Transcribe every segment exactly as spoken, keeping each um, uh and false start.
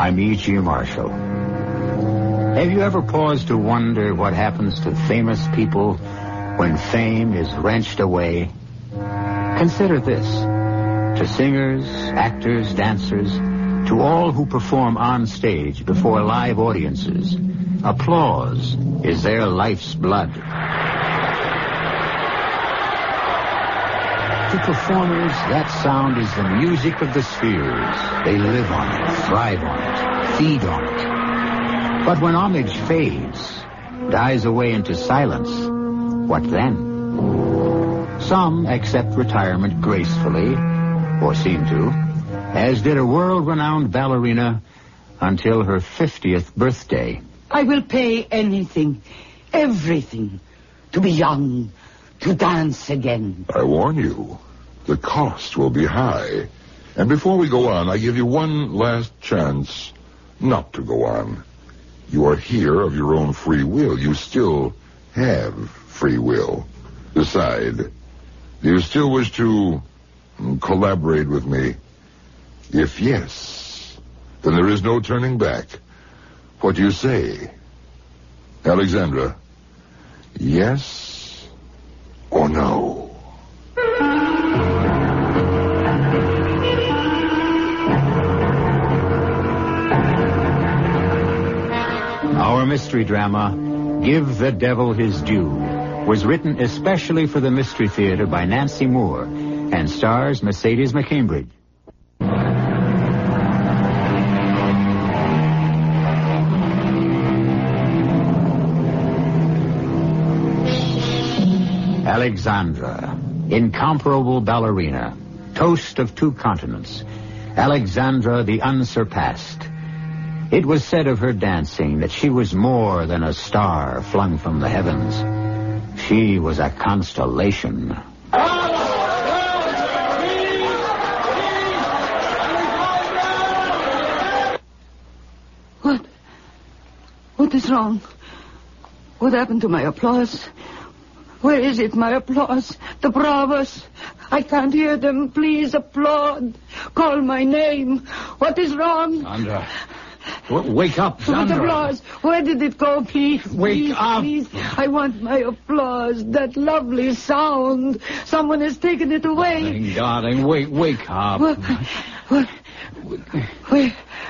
I'm E G. Marshall. Have you ever paused to wonder what happens to famous people when fame is wrenched away? Consider this. To singers, actors, dancers, to all who perform on stage before live audiences, applause is their life's blood. To performers, that sound is the music of the spheres. They live on it, thrive on it, feed on it. But when homage fades, dies away into silence, what then? Some accept retirement gracefully, or seem to, as did a world-renowned ballerina until her fiftieth birthday. I will pay anything, everything, to be young, to dance again. I warn you, the cost will be high. And before we go on, I give you one last chance not to go on. You are here of your own free will. You still have free will. Decide. Do you still wish to collaborate with me? If yes, then there is no turning back. What do you say? Alexandra, yes or no? Our mystery drama, Give the Devil His Due, was written especially for the Mystery Theater by Nancy Moore and stars Mercedes McCambridge. Alexandra, incomparable ballerina, toast of two continents, Alexandra the unsurpassed. It was said of her dancing that she was more than a star flung from the heavens. She was a constellation. What? What is wrong? What happened to my applause? Where is it, my applause? The bravos. I can't hear them. Please applaud. Call my name. What is wrong? Sandra. W- wake up, Sandra. What applause? Where did it go, please? Wake please, up. Please. I want my applause. That lovely sound. Someone has taken it away. Darling, darling, wake, wake up. What? What? Where?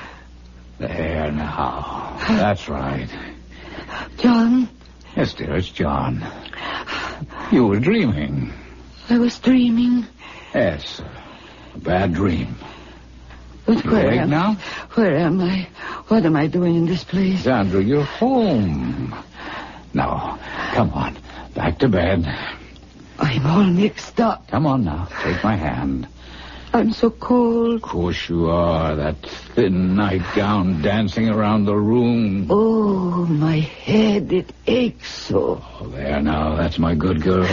There now. That's right. John? Yes, dear, it's John. You were dreaming. I was dreaming. Yes, a bad dream. But You where awake am now? Where am I? What am I doing in this place? Sandra, you're home. Now, come on. Back to bed. I'm all mixed up. Come on now. Take my hand. I'm so cold. Of course you are. That thin nightgown dancing around the room. Oh, my head, it aches so. Oh, there now. That's my good girl.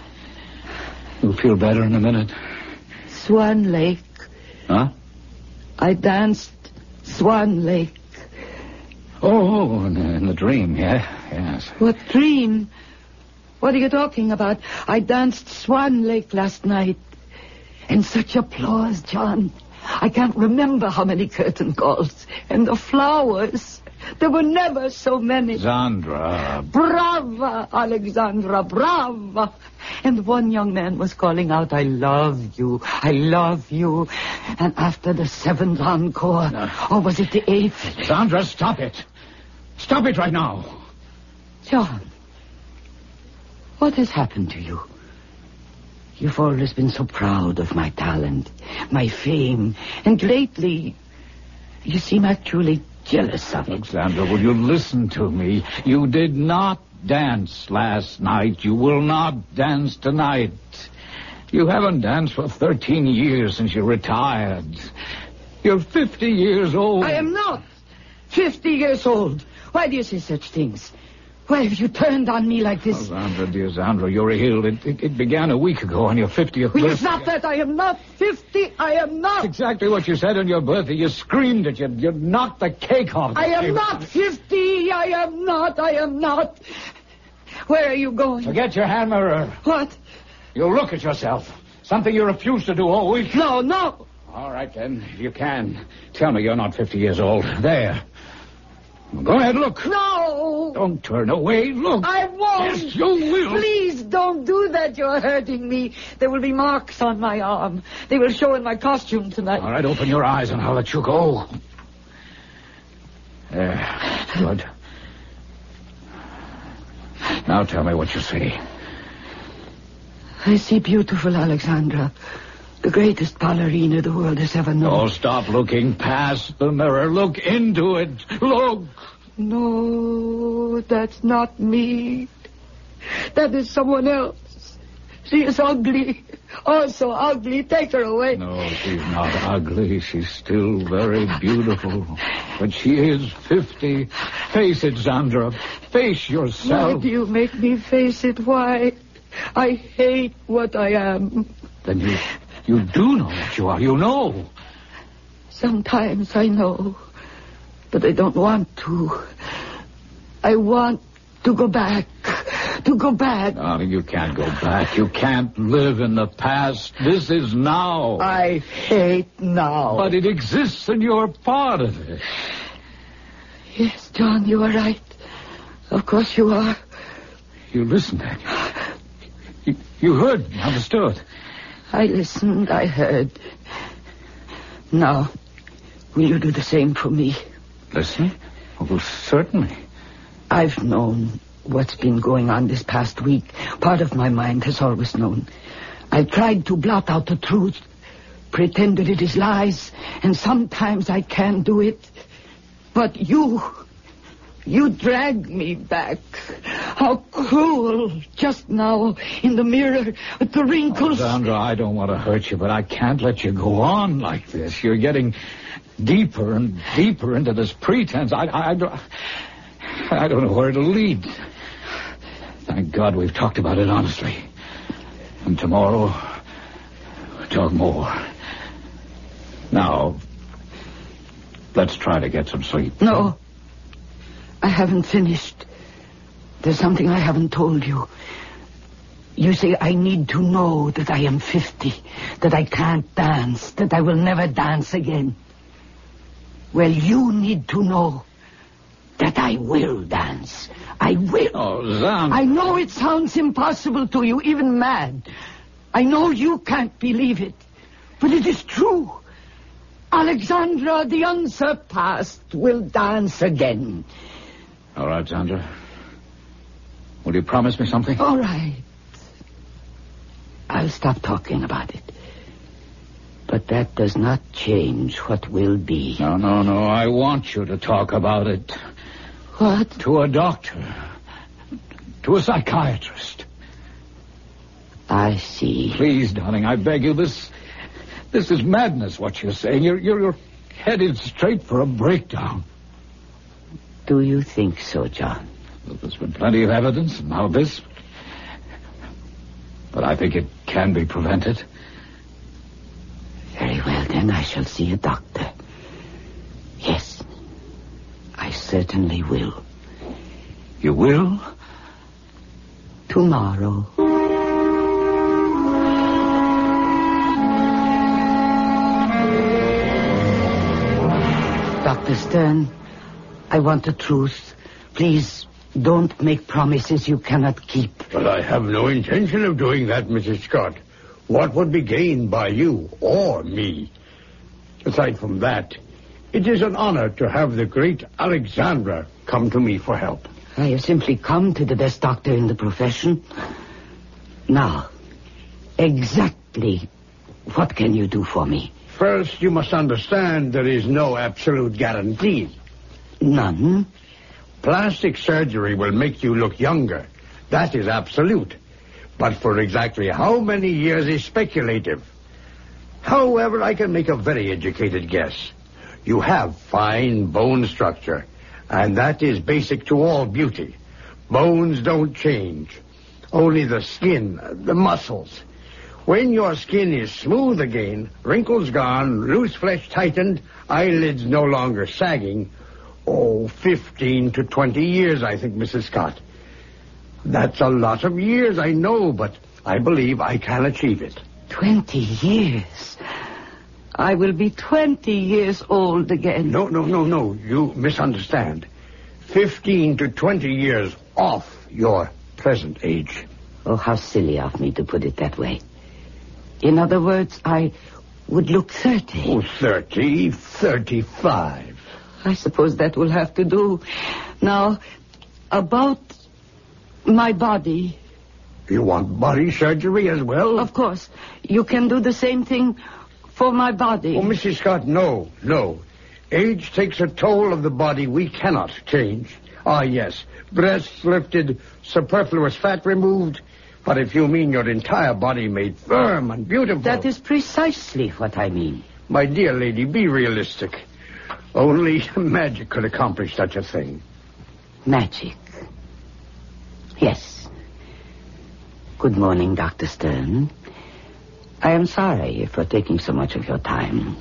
You'll feel better in a minute. Swan Lake. Huh? I danced Swan Lake. Oh, in the, in the dream, yeah, yes. What dream? What are you talking about? I danced Swan Lake last night. And such applause, John. I can't remember how many curtain calls. And the flowers. There were never so many. Sandra. Brava, Alexandra, brava. And one young man was calling out, I love you, I love you. And after the seventh encore, no. Or was it the eighth? Sandra, stop it. Stop it right now. John, what has happened to you? You've always been so proud of my talent, my fame, and lately you seem actually jealous of it. Alexandra, will you listen to me? You did not dance last night. You will not dance tonight. You haven't danced for thirteen years since you retired. You're fifty years old. I am not fifty years old. Why do you say such things? Why have you turned on me like this? Oh, Sandra, dear Sandra, you're ill. It, it, it began a week ago on your fiftieth Will birthday. you stop that? I am not fifty. I am not. That's exactly what you said on your birthday. You screamed at you. You knocked the cake off. I am not fifty. I am not. I am not. Where are you going? Forget your hand mirror. What? You look at yourself. Something you refused to do all week. No, no. All right, then. If you can, tell me you're not fifty years old. There. Go ahead, look. No! Don't turn away. Look. I won't. Yes, you will. Please don't do that. You're hurting me. There will be marks on my arm. They will show in my costume tonight. All right, open your eyes and I'll let you go. There. Good. Now tell me what you see. I see beautiful Alexandra. The greatest ballerina the world has ever known. Oh, stop looking past the mirror. Look into it. Look. No, that's not me. That is someone else. She is ugly. Oh, so ugly. Take her away. No, she's not ugly. She's still very beautiful. But she is fifty. Face it, Zandra. Face yourself. Why do you make me face it? Why? I hate what I am. Then you... You do know what you are. You know. Sometimes I know, but I don't want to. I want to go back. To go back. Darling, you can't go back. You can't live in the past. This is now. I hate now. But it exists and you're part of it. Yes, John, you are right. Of course you are. You listened, Daniel. You, you heard me, understood. I listened, I heard. Now, will you do the same for me? Listen? Oh, well, certainly. I've known what's been going on this past week. Part of my mind has always known. I've tried to blot out the truth, pretend that it is lies, and sometimes I can do it. But you... You drag me back. How cruel. Just now, in the mirror, with the wrinkles. Oh, Sandra, I don't want to hurt you, but I can't let you go on like this. You're getting deeper and deeper into this pretense. I, I, I, don't, I don't know where it'll lead. Thank God we've talked about it honestly. And tomorrow, we'll talk more. Now, let's try to get some sleep. No. I haven't finished. There's something I haven't told you. You say I need to know that I am fifty, that I can't dance, that I will never dance again. Well, you need to know that I will dance. I will. Oh, Zan. I know it sounds impossible to you, even mad. I know you can't believe it, but it is true. Alexandra, the unsurpassed, will dance again. All right, Sandra. Will you promise me something? All right. I'll stop talking about it. But that does not change what will be. No, no, no. I want you to talk about it. What? To a doctor. To a psychiatrist. I see. Please, darling, I beg you. This this is madness, what you're saying. You're, you're, you're headed straight for a breakdown. Do you think so, John? Well, there's been plenty of evidence, and now this. But I think it can be prevented. Very well, then I shall see a doctor. Yes, I certainly will. You will? Tomorrow. Doctor Stern, I want the truth. Please, don't make promises you cannot keep. But I have no intention of doing that, Missus Scott. What would be gained by you or me? Aside from that, it is an honor to have the great Alexandra come to me for help. I have simply come to the best doctor in the profession. Now, exactly what can you do for me? First, you must understand there is no absolute guarantee. None? Plastic surgery will make you look younger. That is absolute. But for exactly how many years is speculative. However, I can make a very educated guess. You have fine bone structure, and that is basic to all beauty. Bones don't change. Only the skin, the muscles. When your skin is smooth again, wrinkles gone, loose flesh tightened, eyelids no longer sagging, oh, fifteen to twenty years, I think, Missus Scott. That's a lot of years, I know, but I believe I can achieve it. Twenty years? I will be twenty years old again. No, no, no, no. You misunderstand. Fifteen to twenty years off your present age. Oh, how silly of me to put it that way. In other words, I would look thirty. Oh, thirty, thirty-five. I suppose that will have to do. Now, about my body. You want body surgery as well? Of course. You can do the same thing for my body. Oh, Missus Scott, no, no. Age takes a toll of the body we cannot change. Ah, yes. Breasts lifted, superfluous fat removed. But if you mean your entire body made firm and beautiful... That is precisely what I mean. My dear lady, be realistic. Only magic could accomplish such a thing. Magic? Yes. Good morning, Doctor Stern. I am sorry for taking so much of your time.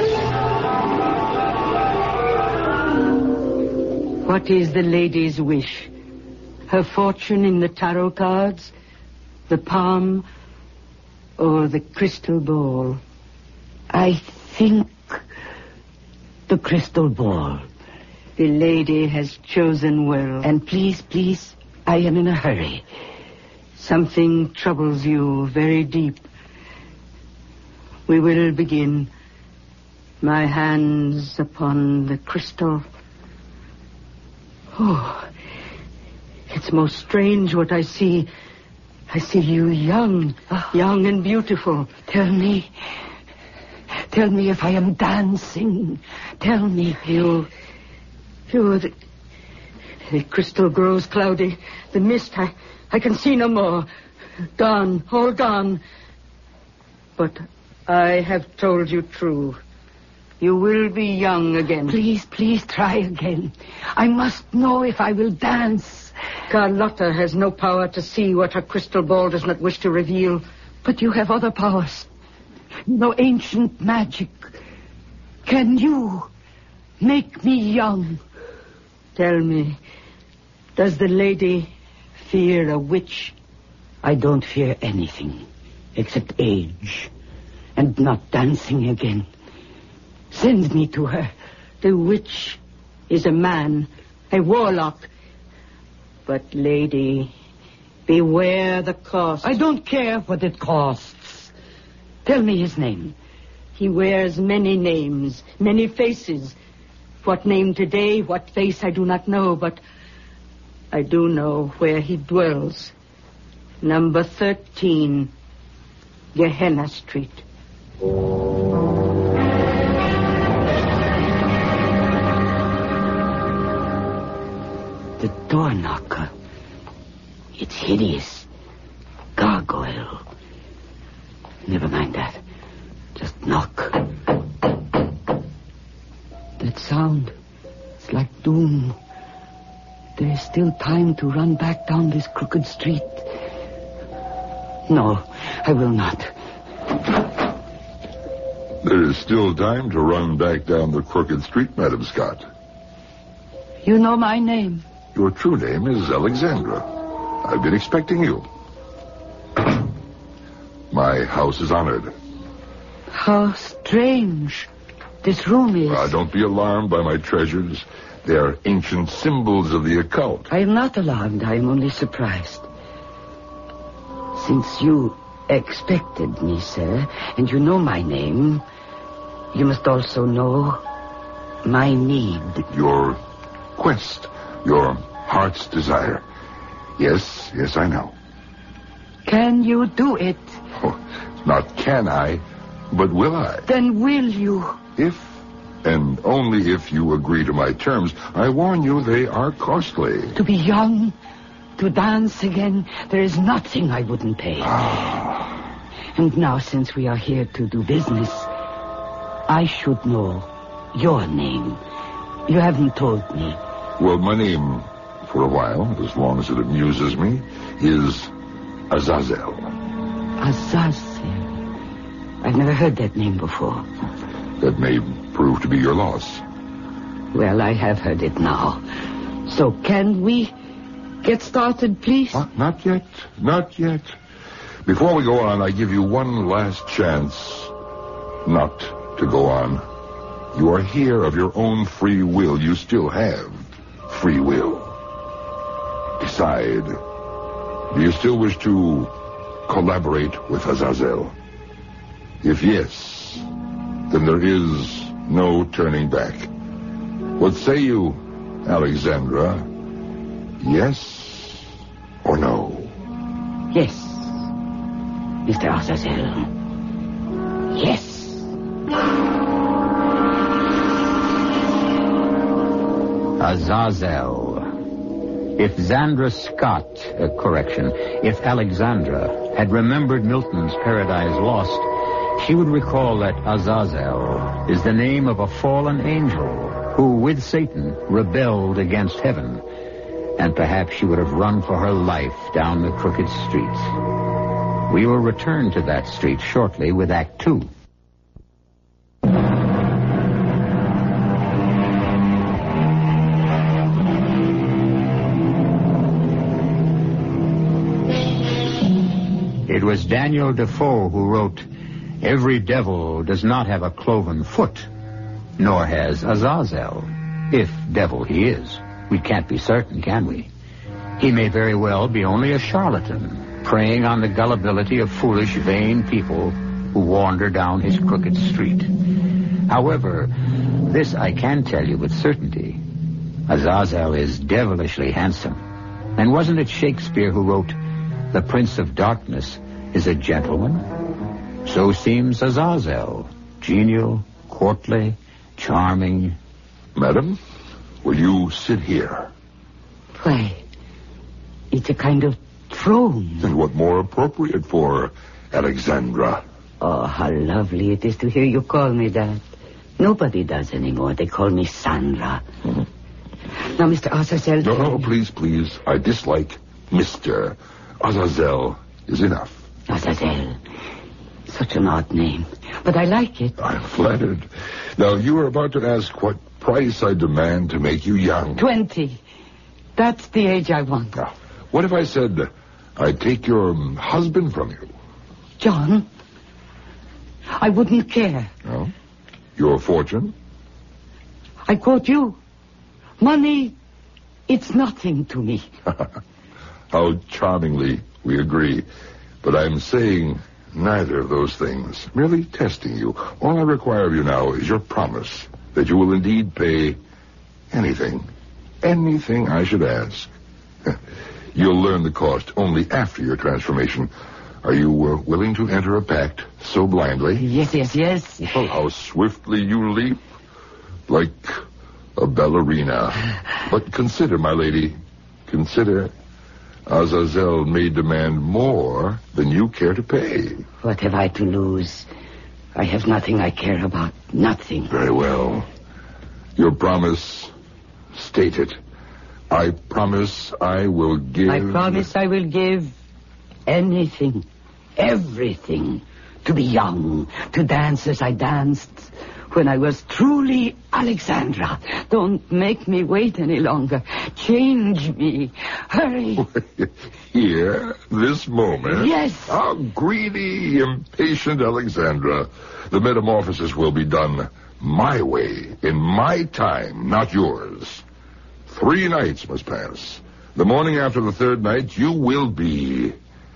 What is the lady's wish? Her fortune in the tarot cards? The palm? Or the crystal ball? I think the crystal ball. The lady has chosen well. And please, please, I am in a hurry. Something troubles you very deep. We will begin. My hands upon the crystal. Oh, it's most strange what I see. I see you young, oh. young and beautiful. Tell me, tell me if I am dancing. Tell me. You, you, the, the crystal grows cloudy. The mist, I, I can see no more. Gone, all gone. But I have told you true. You will be young again. Please, please try again. I must know if I will dance. Carlotta has no power to see what her crystal ball does not wish to reveal. But you have other powers. No ancient magic. Can you make me young? Tell me, does the lady fear a witch? I don't fear anything except age and not dancing again. Send me to her. The witch is a man, a warlock. But, lady, beware the cost. I don't care what it costs. Tell me his name. He wears many names, many faces. What name today, what face, I do not know, but I do know where he dwells. Number thirteen, Gehenna Street. The door knocker. It's hideous. Gargoyle. Never mind that. Just knock. That sound. It's like doom. There is still time to run back down this crooked street. No, I will not. There is still time to run back down the crooked street, Madam Scott. You know my name. Your true name is Alexandra. I've been expecting you. My house is honored. How strange this room is. Uh, don't be alarmed by my treasures. They are ancient symbols of the occult. I am not alarmed. I am only surprised. Since you expected me, sir, and you know my name, you must also know my need. Your quest, your heart's desire. Yes, yes, I know. Can you do it? Oh, not can I, but will I? Then will you? If, and only if you agree to my terms. I warn you, they are costly. To be young, to dance again, there is nothing I wouldn't pay. Ah. And now, since we are here to do business, I should know your name. You haven't told me. Well, my name, for a while, as long as it amuses me, is Azazel. Azazel. I've never heard that name before. That may prove to be your loss. Well, I have heard it now. So can we get started, please? Huh? Not yet. Not yet. Before we go on, I give you one last chance not to go on. You are here of your own free will. You still have free will. Decide. Do you still wish to collaborate with Azazel? If yes, then there is no turning back. What say you, Alexandra? Yes or no? Yes, Mister Azazel. Yes. Azazel. If Zandra Scott, uh, correction, if Alexandra had remembered Milton's Paradise Lost, she would recall that Azazel is the name of a fallen angel who, with Satan, rebelled against heaven. And perhaps she would have run for her life down the crooked street. We will return to that street shortly with Act Two. It was Daniel Defoe who wrote, "Every devil does not have a cloven foot, nor has Azazel, if devil he is. We can't be certain, can we? He may very well be only a charlatan, preying on the gullibility of foolish, vain people who wander down his crooked street. However, this I can tell you with certainty. Azazel is devilishly handsome. And wasn't it Shakespeare who wrote, 'The Prince of Darkness is a gentleman'? So seems Azazel, genial, courtly, charming." Madam, will you sit here? Why, it's a kind of throne. And what more appropriate for Alexandra? Oh, how lovely it is to hear you call me that. Nobody does anymore. They call me Sandra. Mm-hmm. Now, Mister Azazel... No, no, please, please. I dislike Mister Azazel is enough. Azazel. Such an odd name. But I like it. I'm flattered. Now, you are about to ask what price I demand to make you young. Twenty. That's the age I want. Now, what if I said I'd take your husband from you? John, I wouldn't care. No? Your fortune? I quote you. Money, it's nothing to me. How charmingly we agree. But I'm saying neither of those things. Merely testing you. All I require of you now is your promise that you will indeed pay anything. Anything I should ask. You'll learn the cost only after your transformation. Are you uh, willing to enter a pact so blindly? Yes, yes, yes. Oh, how swiftly you leap. Like a ballerina. But consider, my lady, consider... Azazel may demand more than you care to pay. What have I to lose? I have nothing I care about. Nothing. Very well. Your promise, state it. I promise I will give... I promise I will give anything, everything, to be young, to dance as I danced when I was truly Alexandra. Don't make me wait any longer. Change me. Hurry. Here, this moment? Yes. How greedy, impatient Alexandra. The metamorphosis will be done my way, in my time, not yours. Three nights must pass. The morning after the third night, you will be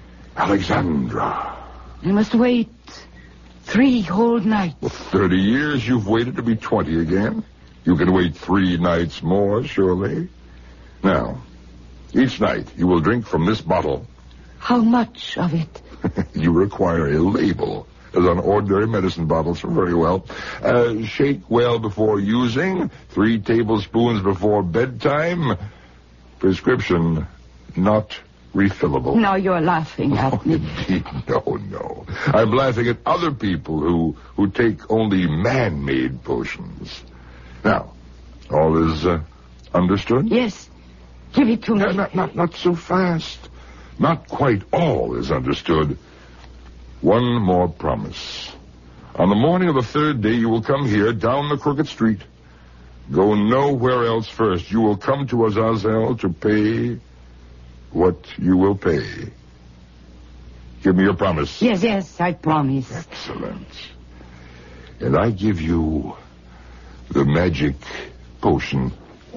Alexandra. I must wait three whole nights. Well, thirty years you've waited to be twenty again. You can wait three nights more, surely. Now, each night you will drink from this bottle. How much of it? You require a label, as on ordinary medicine bottles. Very well. Uh, shake well before using. Three tablespoons before bedtime. Prescription not refillable. Now you're laughing at me. No, no. I'm laughing at other people who, who take only man-made potions. Now, all is uh, understood? Yes. Give it to me. No, not, not, not so fast. Not quite all is understood. One more promise. On the morning of the third day, you will come here down the crooked street. Go nowhere else first. You will come to Azazel to pay what you will pay. Give me your promise. Yes, yes, I promise. Excellent. and I give you the magic potion.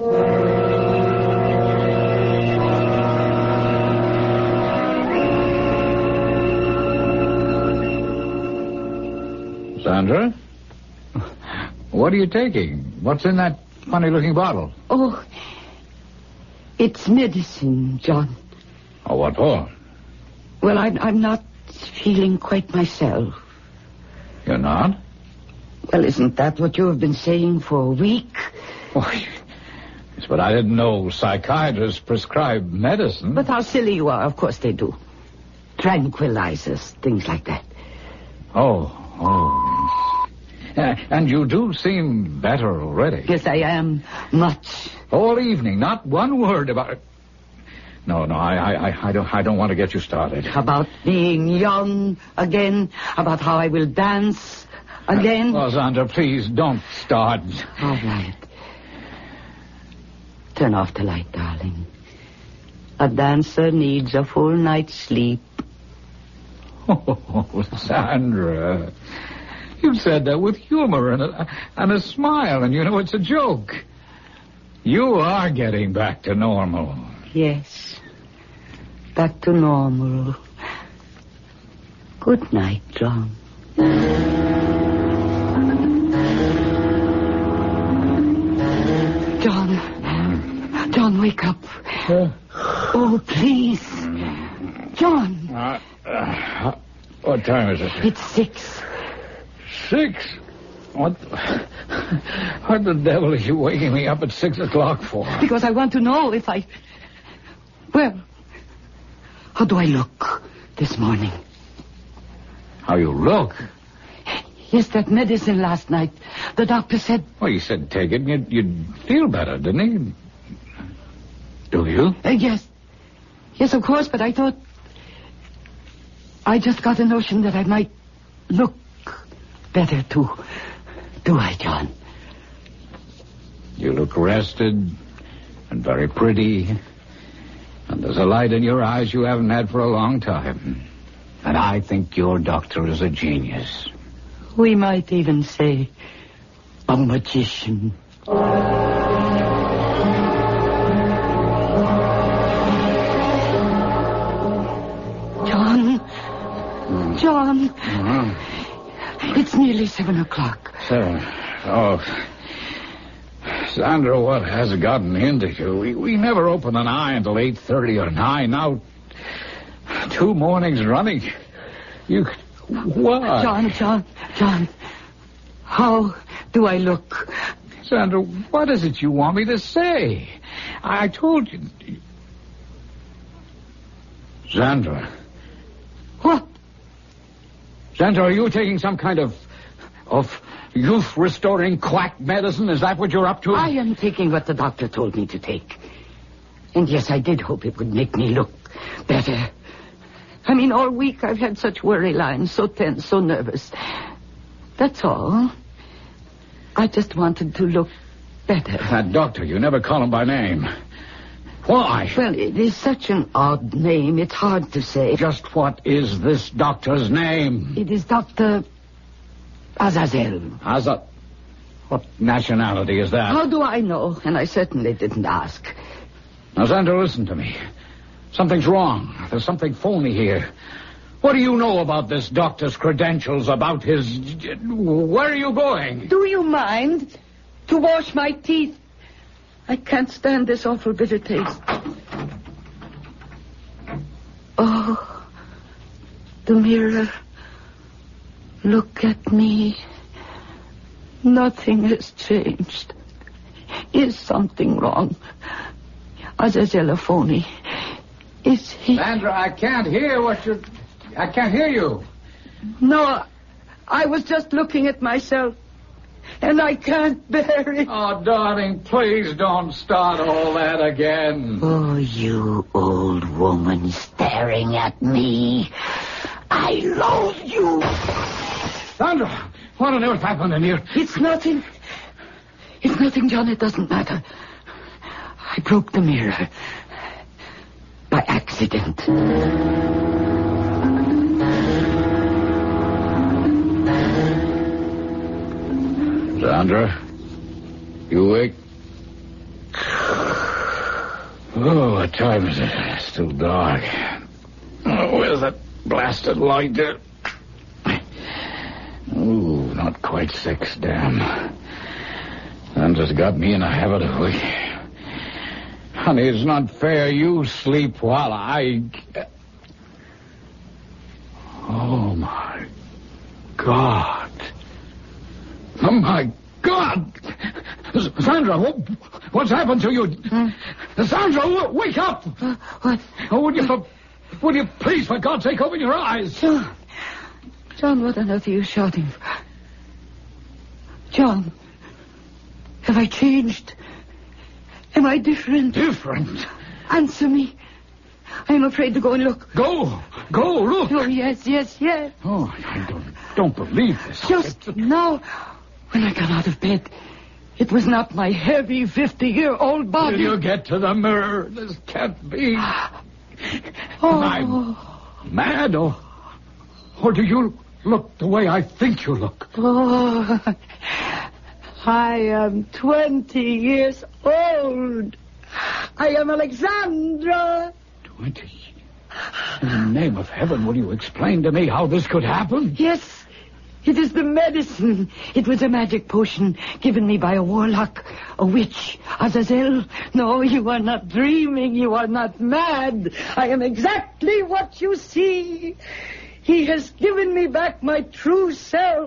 Sandra? What are you taking? What's in that funny-looking bottle? Oh, it's medicine, John. Oh, what for? Well, I'm, I'm not feeling quite myself. You're not? Well, isn't that what you have been saying for a week? Oh, yes, but I didn't know psychiatrists prescribe medicine. But how silly you are. Of course they do. Tranquilizers, things like that. Oh, oh. Uh, and you do seem better already. Yes, I am. Much. All evening, not one word about it. No, no, I, I, I don't, I don't want to get you started. About being young again. About how I will dance again. Well, Sandra, please don't start. All right. Turn off the light, darling. A dancer needs a full night's sleep. Oh, Sandra. You said that with humor and a, and a smile, and you know it's a joke. You are getting back to normal. Yes. Back to normal. Good night, John. John. John, wake up. Huh? Oh, please. John. Uh, uh, what time is it? It's six. Six? What? What the devil are you waking me up at six o'clock for? Because I want to know if I... Well, how do I look this morning? How you look? Yes, that medicine last night. The doctor said... Well, he said take it and you'd, you'd feel better, didn't he? Do you? Uh, yes. Yes, of course, but I thought... I just got a notion that I might look better, too. Do I, John? You look rested and very pretty. And there's a light in your eyes you haven't had for a long time. And I think your doctor is a genius. We might even say a magician. John. Mm. John. Uh-huh. It's nearly seven o'clock. Seven. Oh. Sandra, what has gotten into you? We, we never open an eye until eight thirty or nine. Now, two mornings running. You... What? John, John, John. How do I look? Sandra, what is it you want me to say? I told you... Sandra. What? Sandra, are you taking some kind of... of youth-restoring quack medicine? Is that what you're up to? I am taking what the doctor told me to take. And yes, I did hope it would make me look better. I mean, all week I've had such worry lines, so tense, so nervous. That's all. I just wanted to look better. That doctor, you never call him by name. Why? Well, it is such an odd name, it's hard to say. Just what is this doctor's name? It is Doctor Azazel. Azaz... What nationality is that? How do I know? And I certainly didn't ask. Now, Sandra, listen to me. Something's wrong. There's something phony here. What do you know about this doctor's credentials, about his... Where are you going? Do you mind? To wash my teeth. I can't stand this awful bitter taste. Oh, the mirror. Look at me. Nothing has changed. Is something wrong? Azazel a phony. Is he... Sandra, I can't hear what you're... I can't hear you. No, I was just looking at myself. And I can't bear it. Oh, darling, please don't start all that again. Oh, you old woman staring at me. I loathe you. Sandra, what on earth happened in here? It's nothing. It's nothing, John. It doesn't matter. I broke the mirror. By accident. Sandra, you awake? Oh, what time is it? It's still dark. Oh, where's that blasted light there? Oh, not quite six, damn. Sandra's got me in a habit of waking. Honey, it's not fair. You sleep while I... Oh, my God. Oh, my God. Sandra, what, what's happened to you? Hmm? Sandra, w- wake up. Uh, what? Oh, would you, for, would you please, for God's sake, open your eyes? John. John, what on earth are you shouting for? John, have I changed? Am I different? Different? Answer me. I am afraid to go and look. Go. Go, look. Oh, yes, yes, yes. Oh, I don't, don't believe this. Just it's... now, when I got out of bed, it was not my heavy fifty-year-old body. Will you get to the mirror? This can't be. Oh. Am I mad, or, or do you look the way I think you look? Oh, I am twenty years old. I am Alexandra. Twenty? In the name of heaven, will you explain to me how this could happen? Yes. It is the medicine. It was a magic potion given me by a warlock, a witch, Azazel. No, you are not dreaming. You are not mad. I am exactly what you see. He has given me back my true self.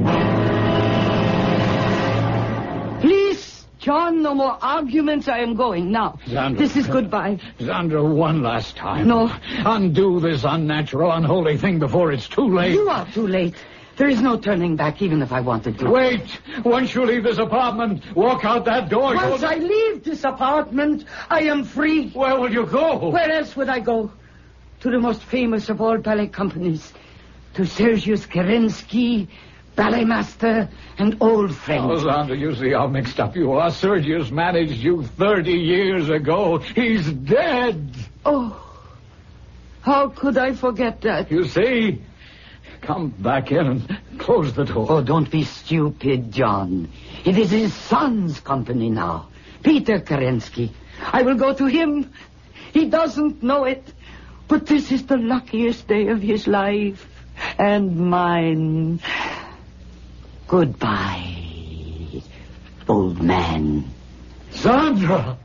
Please, John, no more arguments. I am going now. Sandra, this is goodbye. Sandra, one last time. No. Undo this unnatural, unholy thing before it's too late. You are too late. There is no turning back, even if I wanted to. Wait. Once you leave this apartment, walk out that door. Once you'll... I leave this apartment, I am free. Where will you go? Where else would I go? To the most famous of all ballet companies. To Sergius Kerensky, ballet master, and old friend. Oh, Sandra, you see how mixed up you are. Sergius managed you thirty years ago. He's dead. Oh, how could I forget that? You see... Come back in and close the door. Oh, don't be stupid, John. It is his son's company now. Peter Kerensky. I will go to him. He doesn't know it. But this is the luckiest day of his life. And mine. Goodbye, old man. Sandra!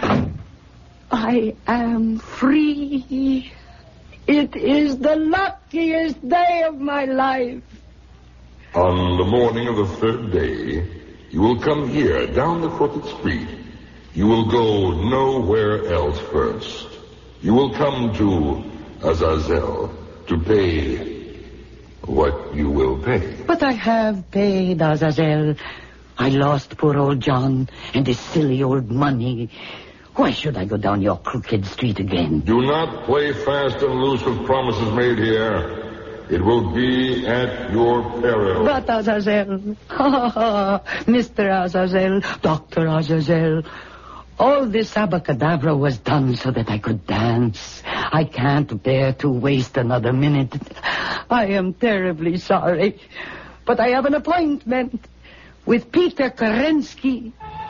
I am free. It is the luckiest day of my life. On the morning of the third day, you will come here, down the crooked street. You will go nowhere else first. You will come to Azazel to pay what you will pay. But I have paid, Azazel. I lost poor old John and his silly old money. Why should I go down your crooked street again? Do not play fast and loose with promises made here. It will be at your peril. But Azazel, Mister Azazel, Doctor Azazel, all this abracadabra was done so that I could dance. I can't bear to waste another minute. I am terribly sorry, but I have an appointment with Peter Kerensky.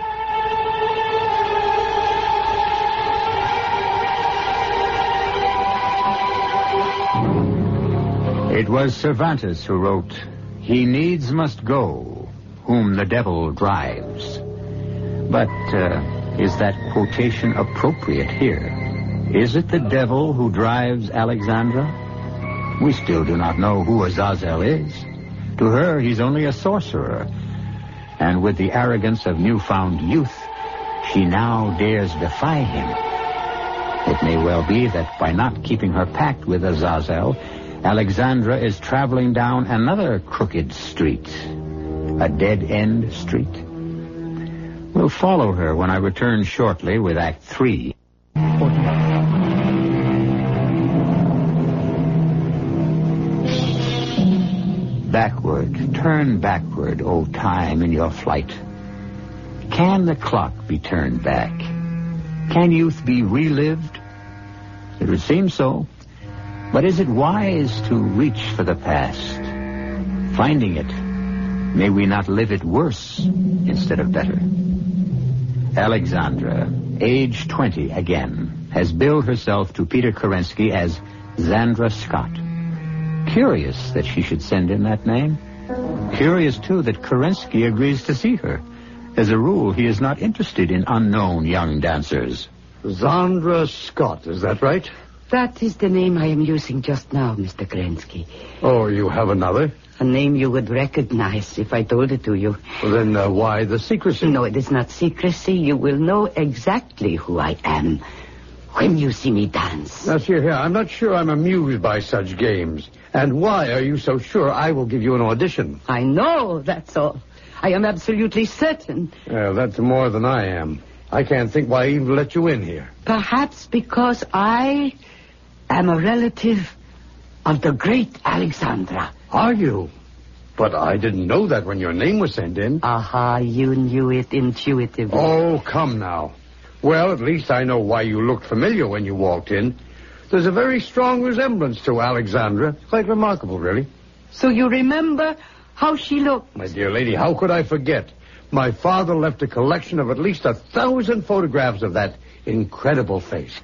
It was Cervantes who wrote, "He needs must go, whom the devil drives." But uh, is that quotation appropriate here? Is it the devil who drives Alexandra? We still do not know who Azazel is. To her, he's only a sorcerer. And with the arrogance of newfound youth, she now dares defy him. It may well be that by not keeping her pact with Azazel, Alexandra is traveling down another crooked street, a dead-end street. We'll follow her when I return shortly with Act Three. Backward, turn backward, O time, in your flight. Can the clock be turned back? Can youth be relived? It would seem so. But is it wise to reach for the past, finding it, May we not live it worse instead of better? Alexandra, age twenty again, has billed herself to Peter Kerensky as Zandra Scott. Curious that she should send in that name. Curious, too, that Kerensky agrees to see her. As a rule, he is not interested in unknown young dancers. Zandra Scott, is that right? That is the name I am using just now, Mister Kerensky. Oh, you have another? A name you would recognize if I told it to you. Well, then uh, why the secrecy? No, it is not secrecy. You will know exactly who I am when you see me dance. Now, see here, I'm not sure I'm amused by such games. And why are you so sure I will give you an audition? I know, that's all. I am absolutely certain. Well, that's more than I am. I can't think why I even let you in here. Perhaps because I am a relative of the great Alexandra. Are you? But I didn't know that when your name was sent in. Aha, you knew it intuitively. Oh, come now. Well, at least I know why you looked familiar when you walked in. There's a very strong resemblance to Alexandra. Quite remarkable, really. So you remember how she looked? My dear lady, how could I forget? My father left a collection of at least a thousand photographs of that incredible face.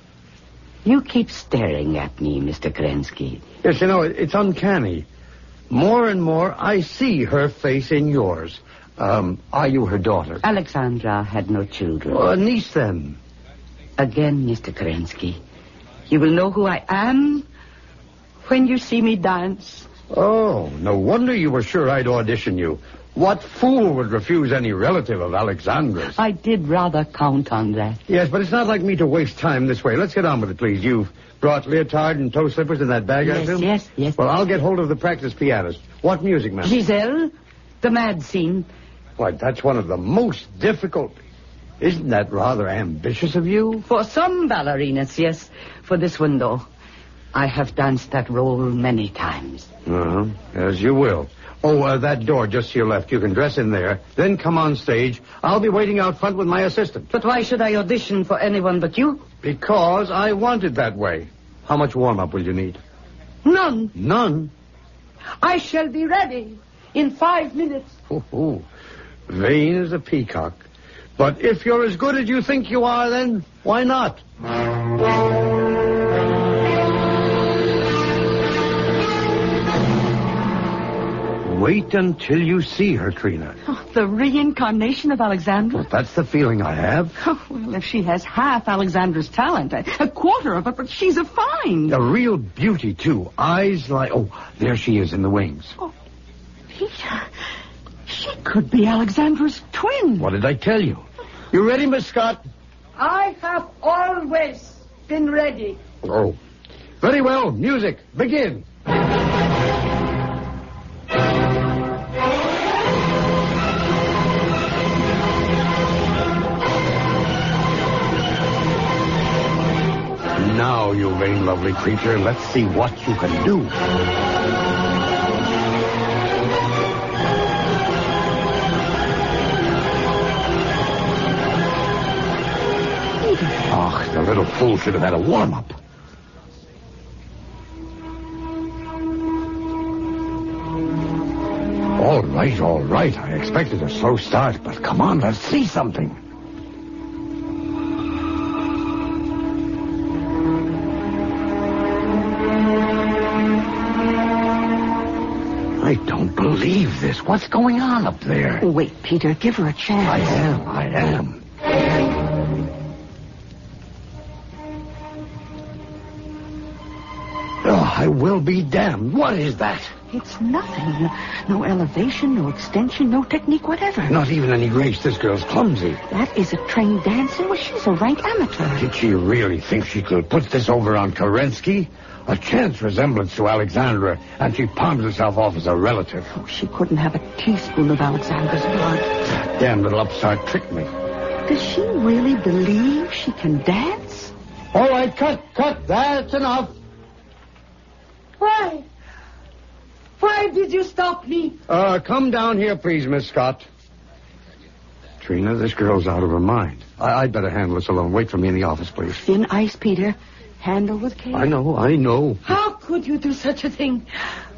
You keep staring at me, Mister Kerensky. Yes, you know, it, it's uncanny. More and more, I see her face in yours. Um, are you her daughter? Alexandra had no children. Oh, a niece, then. Again, Mister Kerensky, you will know who I am when you see me dance. Oh, no wonder you were sure I'd audition you. What fool would refuse any relative of Alexandra's? I did rather count on that. Yes, but it's not like me to waste time this way. Let's get on with it, please. You've brought leotard and toe slippers in that bag, I Yes, assume? yes, yes. Well, I'll get hold of the practice pianist. What music, ma'am? Giselle, the mad scene. Why, that's one of the most difficult. Isn't that rather ambitious of you? For some ballerinas, yes. For this one, though, I have danced that role many times. Uh-huh. As you will. Oh, uh, that door just to your left. You can dress in there. Then come on stage. I'll be waiting out front with my assistant. But why should I audition for anyone but you? Because I want it that way. How much warm-up will you need? None. None? I shall be ready in five minutes. Ooh, vain as a peacock. But if you're as good as you think you are, then why not? Wait until you see her, Trina. Oh, the reincarnation of Alexandra? Well, that's the feeling I have. Oh, well, if she has half Alexandra's talent, a, a quarter of it, but she's a find. A real beauty, too. Eyes like... Oh, there she is in the wings. Oh, Peter, she could be Alexandra's twin. What did I tell you? You ready, Miss Scott? I have always been ready. Oh, very well. Music, begin. Now, you vain, lovely creature, let's see what you can do. Oh, the little fool should have had a warm-up. All right, all right. I expected a slow start, but come on, let's see something. I don't believe this. What's going on up there? Wait, Peter, give her a chance. I am, I am. Oh, I will be damned. What is that? It's nothing. No elevation, no extension, no technique whatever. Not even any grace. This girl's clumsy. That is a trained dancer. Well, she's a rank amateur. Did she really think she could put this over on Kerensky? A chance resemblance to Alexandra, and she palms herself off as a relative. Oh, she couldn't have a teaspoon of Alexandra's blood. Damn little upstart tricked me. Does she really believe she can dance? All right, cut, cut. That's enough. Why? Why did you stop me? Uh, come down here, please, Miss Scott. Trina, this girl's out of her mind. I- I'd better handle this alone. Wait for me in the office, please. Thin ice, Peter. Handle with care. I know, I know. How could you do such a thing?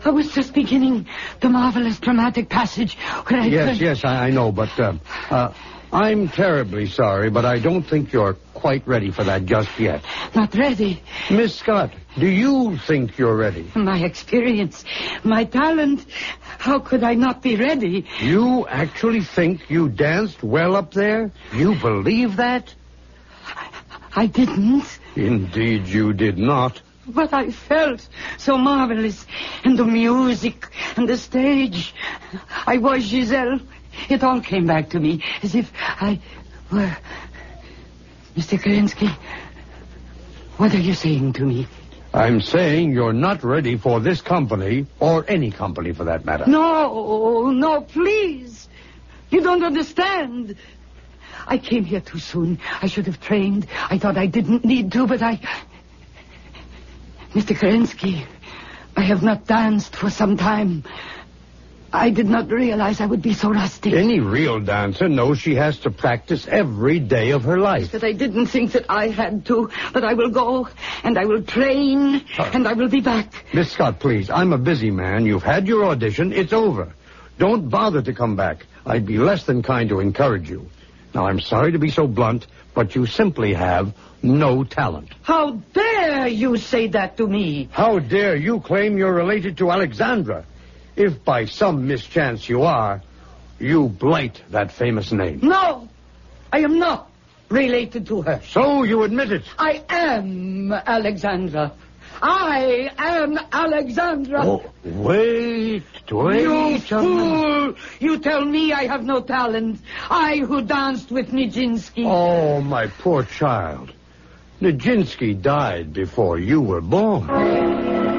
I was just beginning the marvelous dramatic passage where I... Yes, yes, I, I know, but uh, uh, I'm terribly sorry, but I don't think you're quite ready for that just yet. Not ready. Miss Scott, do you think you're ready? My experience, my talent, how could I not be ready? You actually think you danced well up there? You believe that? I didn't. Indeed, you did not. But I felt so marvelous. And the music and the stage. I was Giselle. It all came back to me as if I were... Mister Kerensky, what are you saying to me? I'm saying you're not ready for this company, or any company for that matter. No, no, please. You don't understand. I came here too soon. I should have trained. I thought I didn't need to, but I... Mister Kerensky, I have not danced for some time. I did not realize I would be so rusty. Any real dancer knows she has to practice every day of her life. But I didn't think that I had to. But I will go, and I will train, uh, and I will be back. Miss Scott, please, I'm a busy man. You've had your audition. It's over. Don't bother to come back. I'd be less than kind to encourage you. Now, I'm sorry to be so blunt, but you simply have no talent. How dare you say that to me? How dare you claim you're related to Alexandra? If by some mischance you are, you blight that famous name. No, I am not related to her. So you admit it. I am Alexandra. I am Alexandra. Oh, wait, wait. You fool! You tell me I have no talent. I who danced with Nijinsky. Oh, my poor child. Nijinsky died before you were born.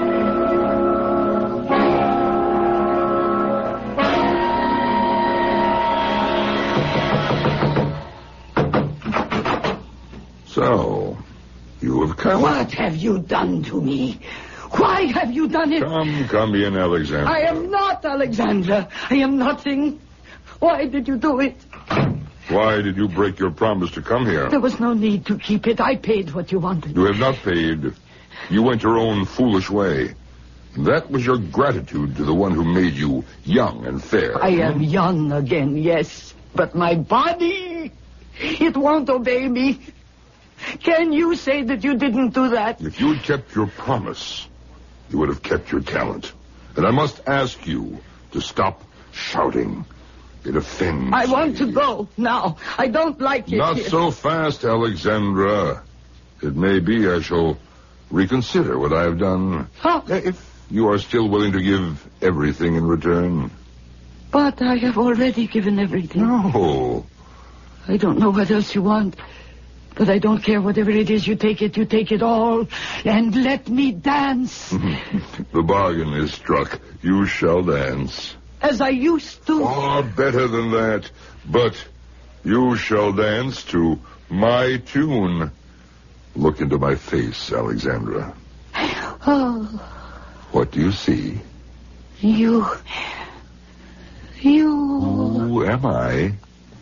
So, you have come. What have you done to me? Why have you done it? Come, come in, Alexandra. I am not Alexandra. I am nothing. Why did you do it? Why did you break your promise to come here? There was no need to keep it. I paid what you wanted. You have not paid. You went your own foolish way. That was your gratitude to the one who made you young and fair. I am young again, yes. But my body, it won't obey me. Can you say that you didn't do that? If you had kept your promise, you would have kept your talent. And I must ask you to stop shouting. It offends I want me. to go now. I don't like it Not here. so fast, Alexandra. It may be I shall reconsider what I have done. Huh? If you are still willing to give everything in return. But I have already given everything. No. I don't know what else you want. But I don't care whatever it is. You take it, you take it all. And let me dance. The bargain is struck. You shall dance. As I used to. Far better than that. But you shall dance to my tune. Look into my face, Alexandra. Oh. What do you see? You. You. Who am I?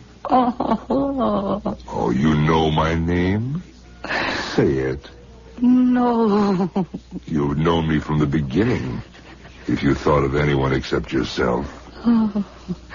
Oh. Oh, you know my name? Say it. No. You've known me from the beginning. If you thought of anyone except yourself. Oh.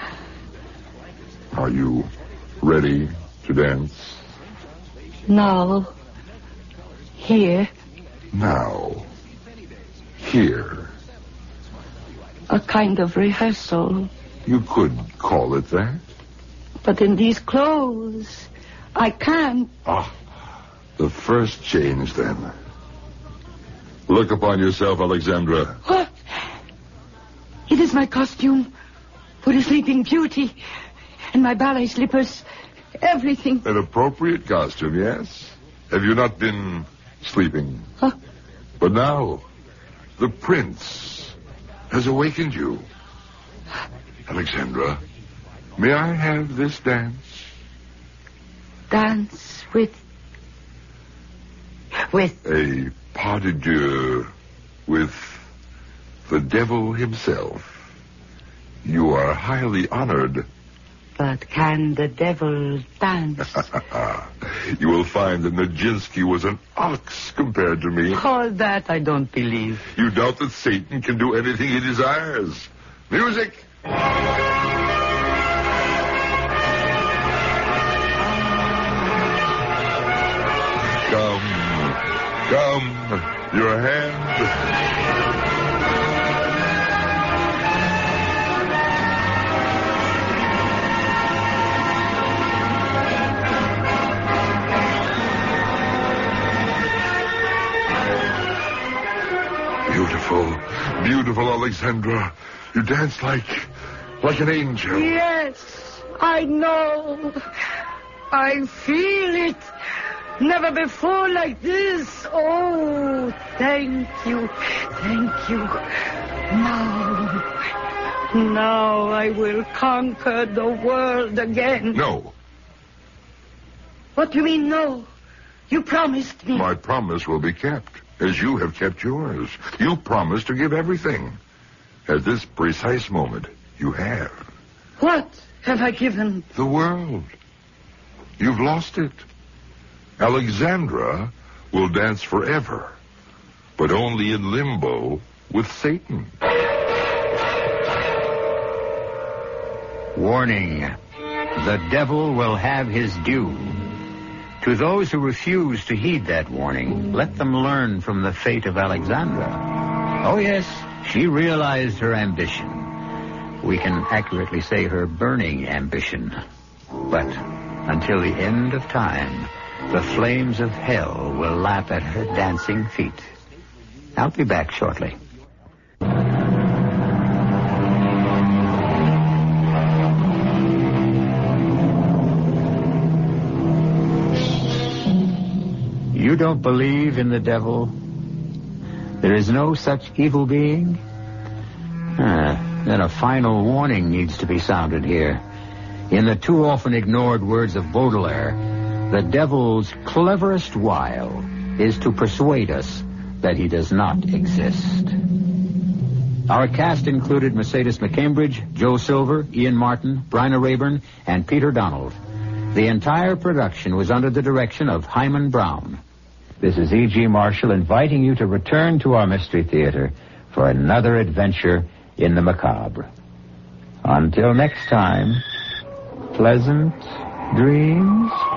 Are you ready to dance? Now. Here. Now. Here. A kind of rehearsal. You could call it that. But in these clothes, I can't. Ah, the first change, then. Look upon yourself, Alexandra. What? It is my costume for the Sleeping Beauty and my ballet slippers, everything. An appropriate costume, yes? Have you not been sleeping? Huh? But now, the prince has awakened you. Alexandra, may I have this dance? Dance with... With... A pas de deux with the devil himself. You are highly honored But can the devil dance? You will find that Nijinsky was an ox compared to me. All that I don't believe. You doubt that Satan can do anything he desires. Music! Come, come, your hand. Beautiful, beautiful Alexandra. You dance like, like an angel. Yes, I know. I feel it. Never before like this. Oh, thank you. Thank you. Now, now I will conquer the world again. No. What do you mean, no? You promised me. My promise will be kept, as you have kept yours. You promised to give everything. At this precise moment, you have. What have I given? The world. You've lost it. Alexandra will dance forever, but only in limbo with Satan. Warning. The devil will have his due. To those who refuse to heed that warning, let them learn from the fate of Alexandra. Oh, yes, she realized her ambition. We can accurately say her burning ambition. But until the end of time, the flames of hell will lap at her dancing feet. I'll be back shortly. You don't believe in the devil? There is no such evil being? Ah, then a final warning needs to be sounded here. In the too often ignored words of Baudelaire, the devil's cleverest wile is to persuade us that he does not exist. Our cast included Mercedes McCambridge, Joe Silver, Ian Martin, Bryna Rayburn, and Peter Donald. The entire production was under the direction of Hyman Brown. This is E G. Marshall inviting you to return to our Mystery Theater for another adventure in the macabre. Until next time, pleasant dreams.